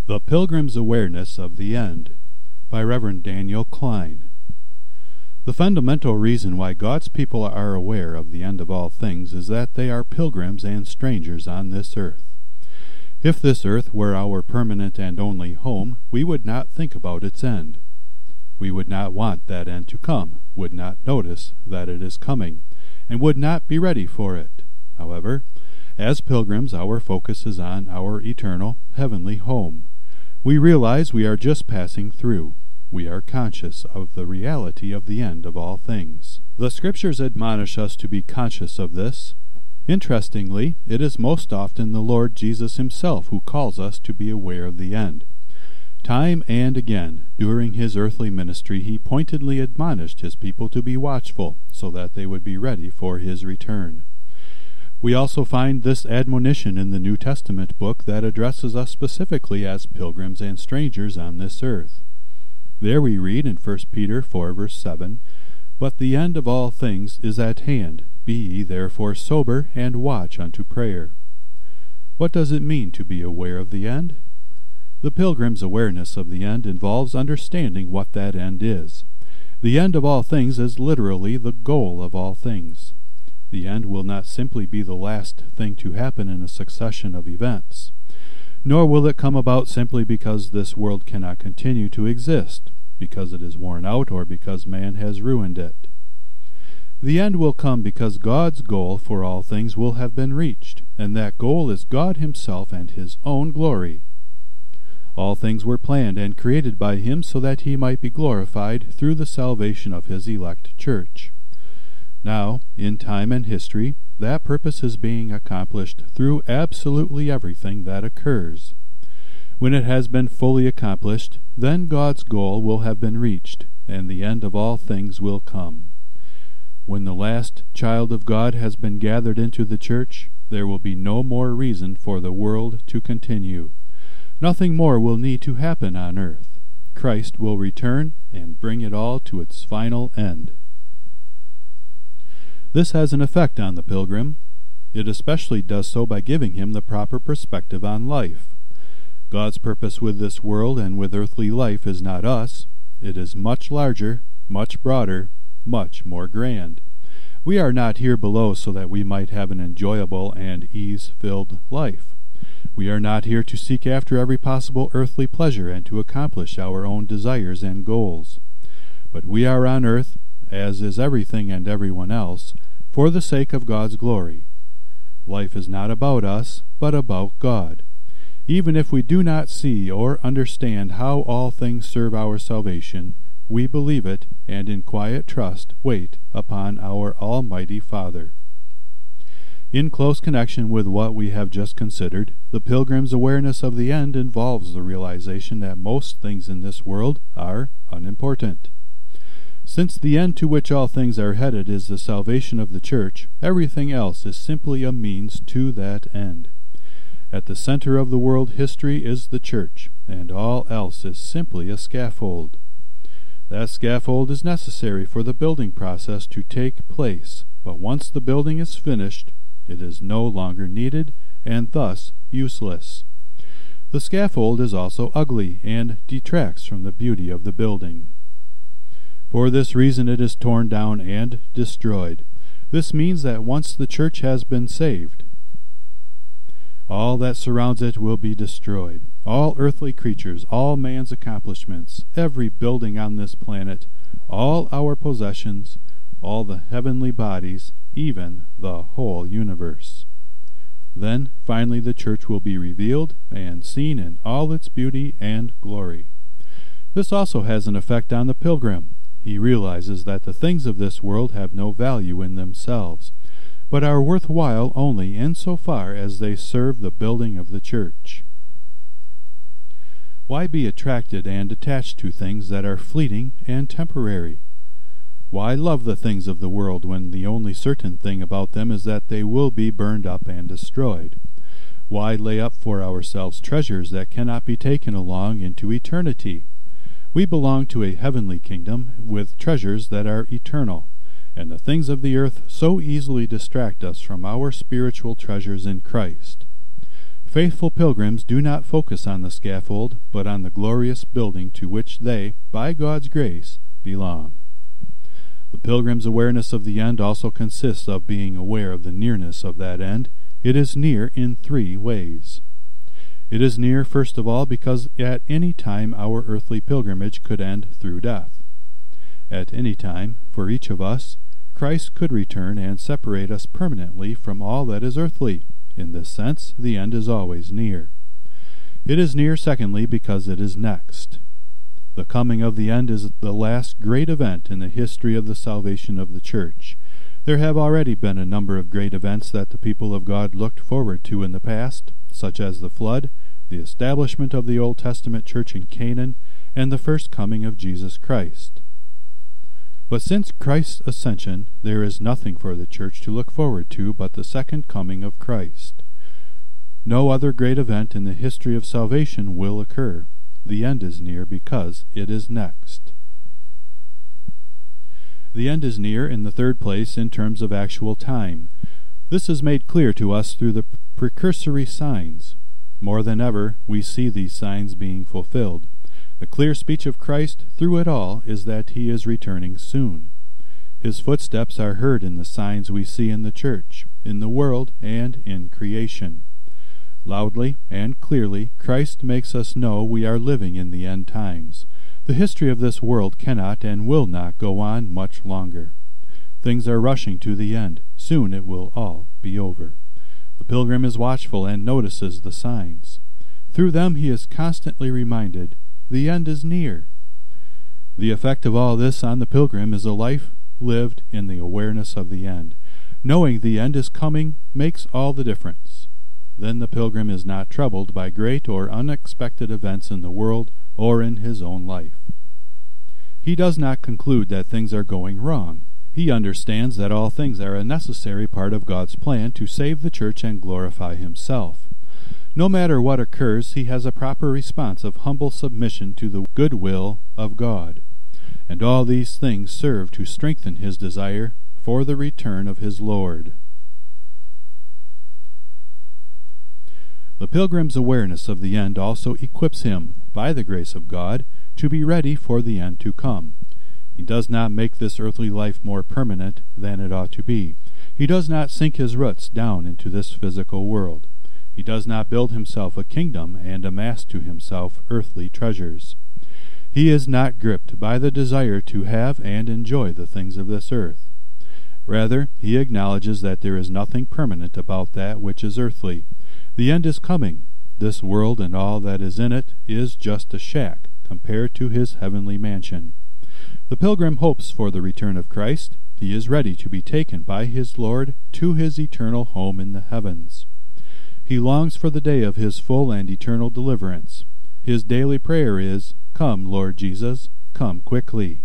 The Pilgrim's Awareness of the End by Reverend Daniel Klein. The fundamental reason why God's people are aware of the end of all things is that they are pilgrims and strangers on this earth. If this earth were our permanent and only home, we would not think about its end. We would not want that end to come, would not notice that it is coming, and would not be ready for it. However, as pilgrims, our focus is on our eternal, heavenly home. We realize we are just passing through. We are conscious of the reality of the end of all things. The Scriptures admonish us to be conscious of this. Interestingly, it is most often the Lord Jesus himself who calls us to be aware of the end. Time and again, during his earthly ministry, he pointedly admonished his people to be watchful, so that they would be ready for his return. We also find this admonition in the New Testament book that addresses us specifically as pilgrims and strangers on this earth. There we read in 1 Peter 4 verse 7, "But the end of all things is at hand. Be ye therefore sober, and watch unto prayer." What does it mean to be aware of the end? The pilgrim's awareness of the end involves understanding what that end is. The end of all things is literally the goal of all things. The end will not simply be the last thing to happen in a succession of events, nor will it come about simply because this world cannot continue to exist, because it is worn out, or because man has ruined it. The end will come because God's goal for all things will have been reached, and that goal is God himself and his own glory. All things were planned and created by him so that he might be glorified through the salvation of his elect church. Now, in time and history, that purpose is being accomplished through absolutely everything that occurs. When it has been fully accomplished, then God's goal will have been reached, and the end of all things will come. When the last child of God has been gathered into the church, there will be no more reason for the world to continue. Nothing more will need to happen on earth. Christ will return and bring it all to its final end. This has an effect on the pilgrim. It especially does so by giving him the proper perspective on life. God's purpose with this world and with earthly life is not us. It is much larger, much broader, much more grand. We are not here below so that we might have an enjoyable and ease-filled life. We are not here to seek after every possible earthly pleasure and to accomplish our own desires and goals. But we are on earth, as is everything and everyone else, for the sake of God's glory. Life is not about us, but about God. Even if we do not see or understand how all things serve our salvation, we believe it, and in quiet trust wait upon our Almighty Father. In close connection with what we have just considered, the pilgrim's awareness of the end involves the realization that most things in this world are unimportant. Since the end to which all things are headed is the salvation of the church, everything else is simply a means to that end. At the center of the world history is the church, and all else is simply a scaffold. That scaffold is necessary for the building process to take place, but once the building is finished, it is no longer needed, and thus useless. The scaffold is also ugly, and detracts from the beauty of the building. For this reason it is torn down and destroyed. This means that once the church has been saved, all that surrounds it will be destroyed. All earthly creatures, all man's accomplishments, every building on this planet, all our possessions, all the heavenly bodies, even the whole universe. Then, finally, the church will be revealed and seen in all its beauty and glory. This also has an effect on the pilgrim. He realizes that the things of this world have no value in themselves, but are worthwhile only in so far as they serve the building of the church. Why be attracted and attached to things that are fleeting and temporary? Why love the things of the world when the only certain thing about them is that they will be burned up and destroyed? Why lay up for ourselves treasures that cannot be taken along into eternity? We belong to a heavenly kingdom with treasures that are eternal, and the things of the earth so easily distract us from our spiritual treasures in Christ. Faithful pilgrims do not focus on the scaffold, but on the glorious building to which they, by God's grace, belong. The pilgrim's awareness of the end also consists of being aware of the nearness of that end. It is near in 3 ways. It is near, first of all, because at any time our earthly pilgrimage could end through death. At any time, for each of us, Christ could return and separate us permanently from all that is earthly. In this sense, the end is always near. It is near, secondly, because it is next. The coming of the end is the last great event in the history of the salvation of the Church. There have already been a number of great events that the people of God looked forward to in the past, such as the flood, the establishment of the Old Testament church in Canaan, and the first coming of Jesus Christ. But since Christ's ascension, there is nothing for the church to look forward to but the second coming of Christ. No other great event in the history of salvation will occur. The end is near because it is next. The end is near, in the third place, in terms of actual time. This is made clear to us through the precursory signs. More than ever, we see these signs being fulfilled. The clear speech of Christ through it all is that he is returning soon. His footsteps are heard in the signs we see in the church, in the world, and in creation. Loudly and clearly, Christ makes us know we are living in the end times. The history of this world cannot and will not go on much longer. Things are rushing to the end. Soon it will all be over. The pilgrim is watchful and notices the signs. Through them he is constantly reminded, the end is near. The effect of all this on the pilgrim is a life lived in the awareness of the end. Knowing the end is coming makes all the difference. Then the pilgrim is not troubled by great or unexpected events in the world or in his own life. He does not conclude that things are going wrong. He understands that all things are a necessary part of God's plan to save the church and glorify himself. No matter what occurs, he has a proper response of humble submission to the good will of God. And all these things serve to strengthen his desire for the return of his Lord. The pilgrim's awareness of the end also equips him, by the grace of God, to be ready for the end to come. He does not make this earthly life more permanent than it ought to be. He does not sink his roots down into this physical world. He does not build himself a kingdom and amass to himself earthly treasures. He is not gripped by the desire to have and enjoy the things of this earth. Rather, he acknowledges that there is nothing permanent about that which is earthly. The end is coming. This world and all that is in it is just a shack compared to his heavenly mansion. The pilgrim hopes for the return of Christ. He is ready to be taken by his Lord to his eternal home in the heavens. He longs for the day of his full and eternal deliverance. His daily prayer is, "Come, Lord Jesus, come quickly."